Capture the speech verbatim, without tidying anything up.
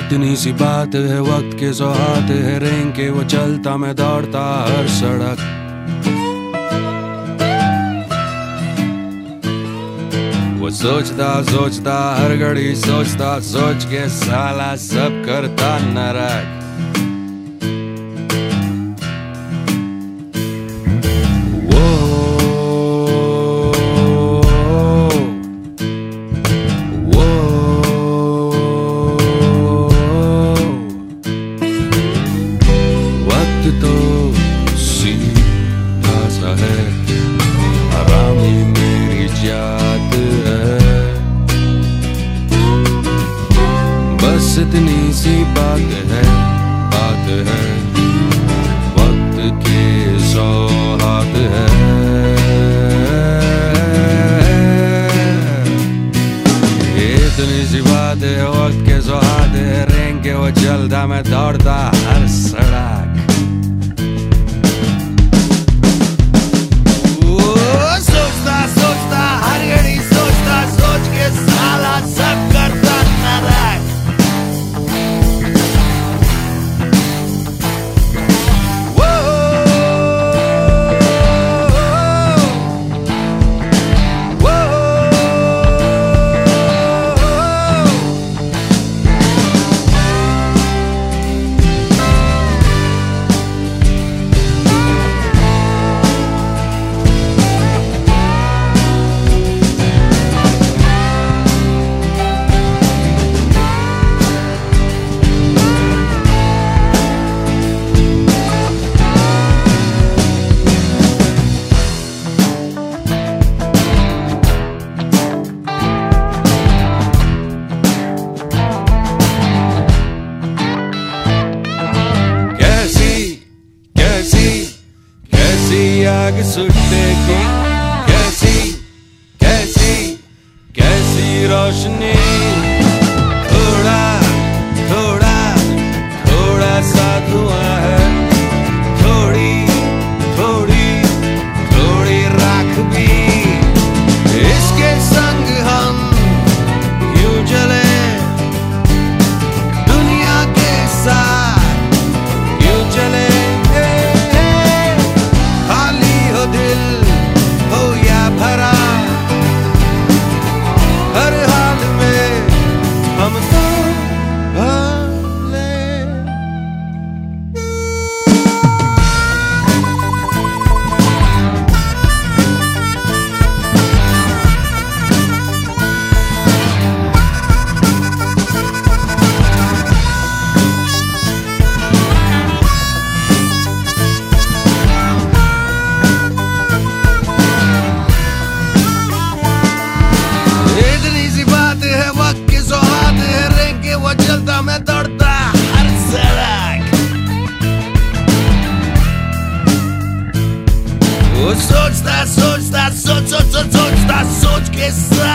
इतनी सी बात है, वक्त के सौहाते है, रेंग के वो चलता मैं दौड़ता हर सड़क। वो सोचता सोचता हर घड़ी सोचता, सोच के साला सब करता नरक। तो सीधा सा है, आरामी मेरी जात है, बस इतनी सी बात है, बात है, वक्त के सौहात है। इतनी सी बात है, वक्त के सौहात है, रेंग के वो चलता मैं दौड़ता हर सड़क। आग सुटेगी कैसी कैसी कैसी रोशनी, थोड़ा थोड़ा थोड़ा सा धुआं है, थोड़ी थोड़ी थोड़ी राख भी, इसके संग हम यूं चले दुनिया के साथ, यूं चले दिल हो या भरा, हर हाल में हम तो भले। मैं दौड़ता हर सड़क। वो सोचता सोचता सोच सोच सोचता सोच के